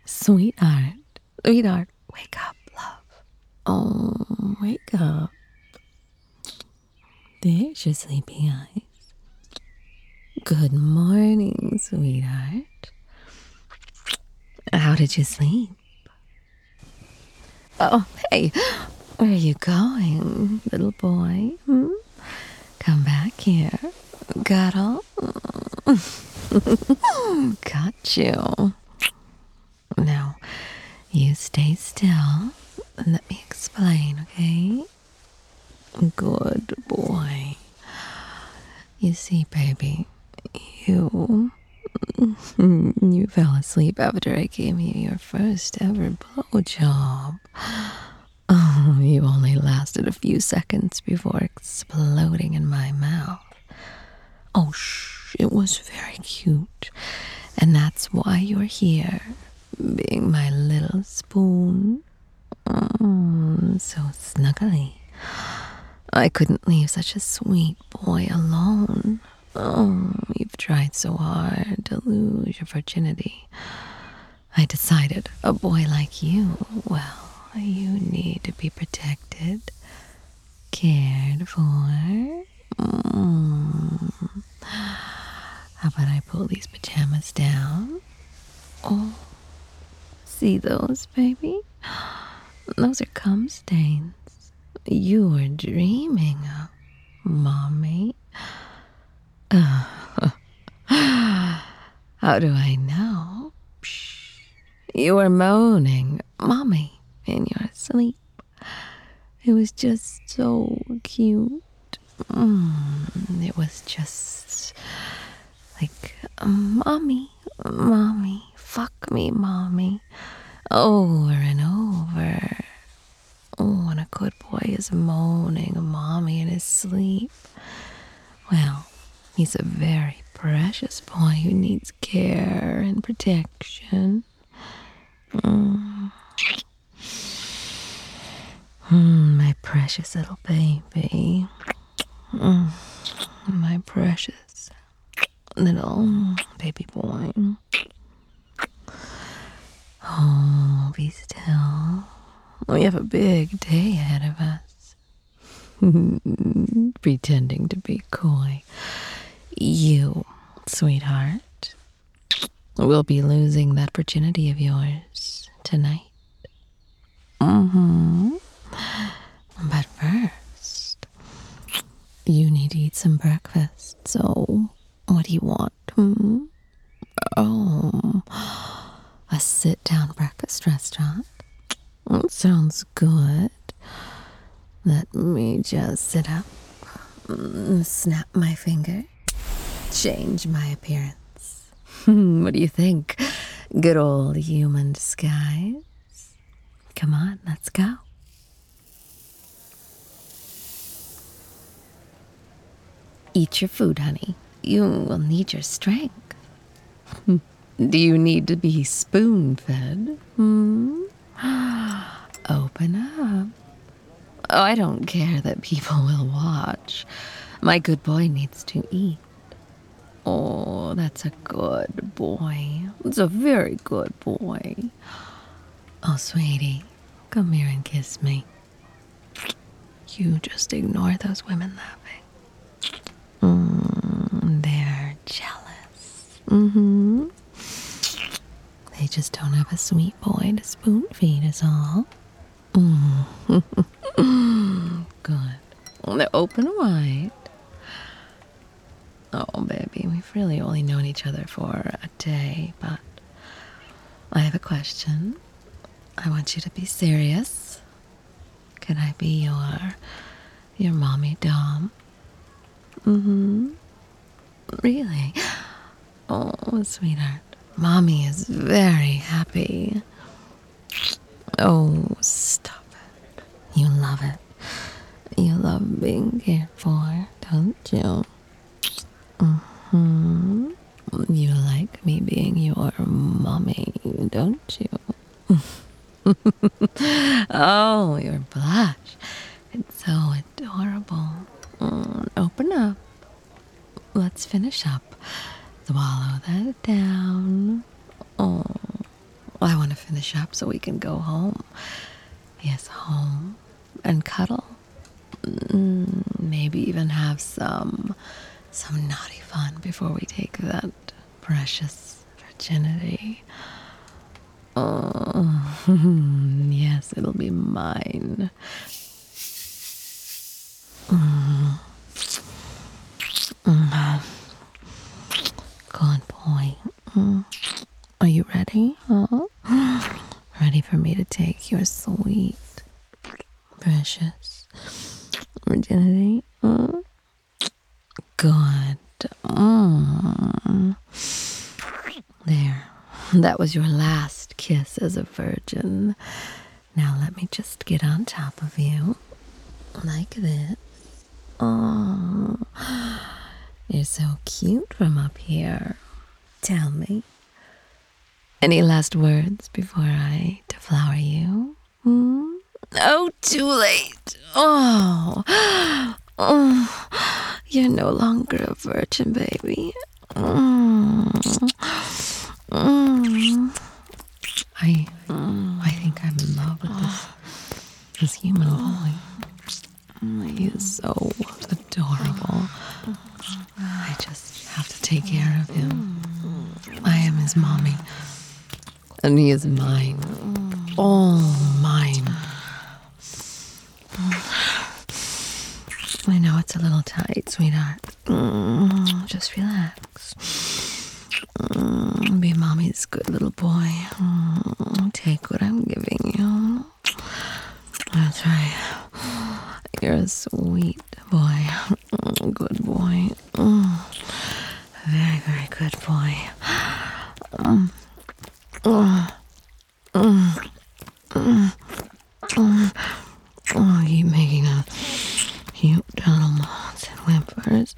Sweetheart, sweetheart, wake up, love. Oh, wake up. There's your sleepy eyes. Good morning, sweetheart. How did you sleep? Oh, hey, where are you going, little boy? Come back here. Cuddle. Got you. Now, you stay still and let me explain, okay? Good boy. You see, baby, you fell asleep after I gave you your first ever blowjob. Oh, you only lasted a few seconds before exploding in my mouth. Oh, shh, it was very cute. And that's why you're here, being my little spoon. So snuggly. I couldn't leave such a sweet boy alone. Oh, you've tried so hard to lose your virginity. I decided a boy like you, well, you need to be protected, cared for. How about I pull these pajamas down? Oh, see those, baby? Those are cum stains. You were dreaming of mommy. How do I know? Psh, you were moaning, mommy, in your sleep. It was just so cute. It was just like, mommy, mommy, fuck me, mommy, over and over. Oh, when a good boy is moaning mommy in his sleep, well, he's a very precious boy who needs care and protection. My precious little baby. My precious little baby boy. Oh, be still. We have a big day ahead of us. Pretending to be coy. You, sweetheart, will be losing that virginity of yours tonight. But first, you need to eat some breakfast. So, what do you want? Oh, a sit-down breakfast restaurant. Sounds good. Let me just sit up, snap my finger, change my appearance. What do you think? Good old human disguise. Come on, let's go. Eat your food, honey. You will need your strength. Do you need to be spoon-fed? Open up. Oh, I don't care that people will watch. My good boy needs to eat. Oh, that's a good boy. It's a very good boy. Oh, sweetie, come here and kiss me. You just ignore those women laughing. They're jealous. They just don't have a sweet boy to spoon feed is all. Good. Well, they're open wide. Oh, baby, we've really only known each other for a day, but I have a question. I want you to be serious. Can I be your mommy dom? Really? Oh, sweetheart. Mommy is very happy. Oh, stop it. You love it. You love being cared for, don't you? You like me being your mommy, don't you? Oh, your blush. It's so adorable. Open up. Let's finish up. Swallow that down. Oh, I want to in the shop so we can go home. Yes, home and cuddle. Maybe even have some naughty fun before we take that precious virginity. Oh, yes, it'll be mine. Good boy. Are you ready? Ready for me to take your sweet, precious virginity? Good. There. That was your last kiss as a virgin. Now let me just get on top of you. Like this. Oh, you're so cute from up here. Tell me. Any last words before I deflower you? Oh, too late. Oh, you're no longer a virgin, baby. I think I'm in love with this human boy. He is so adorable. I just have to take care of him. I am his mommy. And he is mine. All mine. I know it's a little tight, sweetheart. Just relax. Be mommy's good little boy. Take what I'm giving you. That's right. You're a sweet boy. Good boy. Very, very good boy. Keep making a cute little moans and whimpers.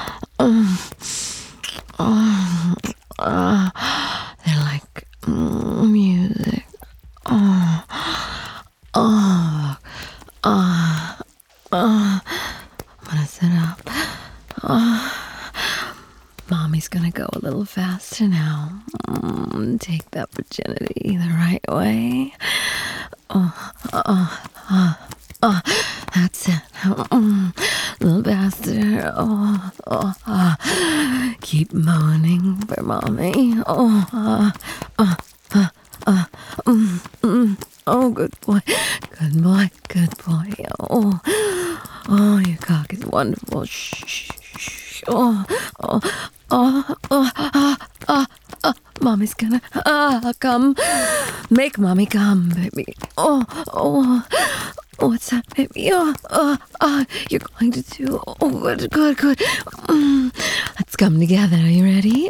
They're like music. I'm gonna sit up. Mommy's gonna go a little faster now. Take that virginity the right way. That's it. A little faster. Keep moaning for mommy. Oh, good boy. Good boy. Good boy. Oh, your cock is wonderful. Shh. Mommy's gonna come. Make mommy come, baby. What's that, baby? You're going to do. Good. Let's come together. Are you ready?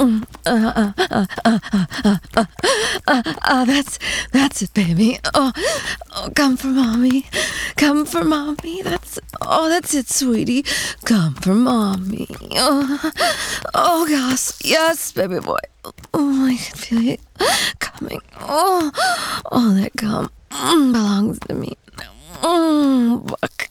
That's it, baby. Come for mommy. Come for mommy. That's it, sweetie. Come for mommy. Oh gosh, yes, baby boy. I can feel it coming. That cum belongs to me. Buck.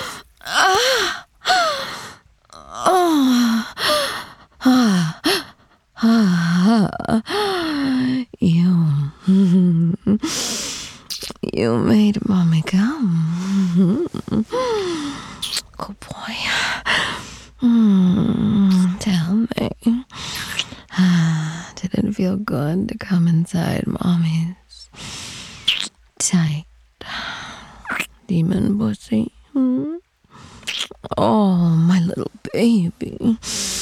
You made mommy come. Good boy. Tell me, did it feel good to come inside mommy's tight demon pussy? Oh, my little baby.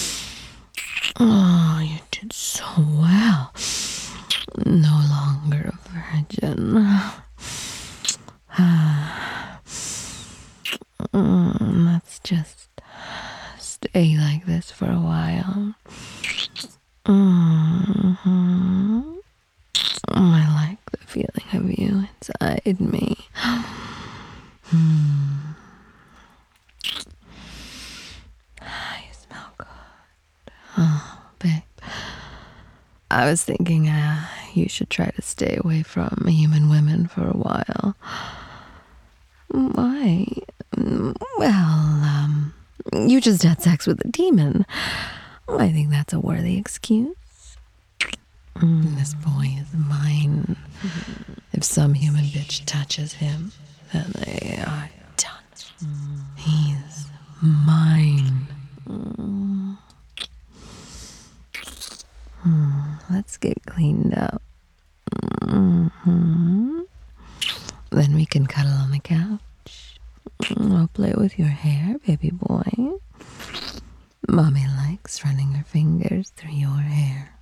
Oh, you did so well. No longer a virgin. Let's just stay like this for a while. I like the feeling of you inside me. You smell good. Oh, babe. I was thinking you should try to stay away from human women for a while. Why? Well, you just had sex with a demon. I think that's a worthy excuse. This boy is mine. If some human bitch touches him, then they are done. He's mine. Let's get cleaned up. Then we can cuddle on the couch. I'll play with your hair, baby boy. Mommy likes running her fingers through your hair.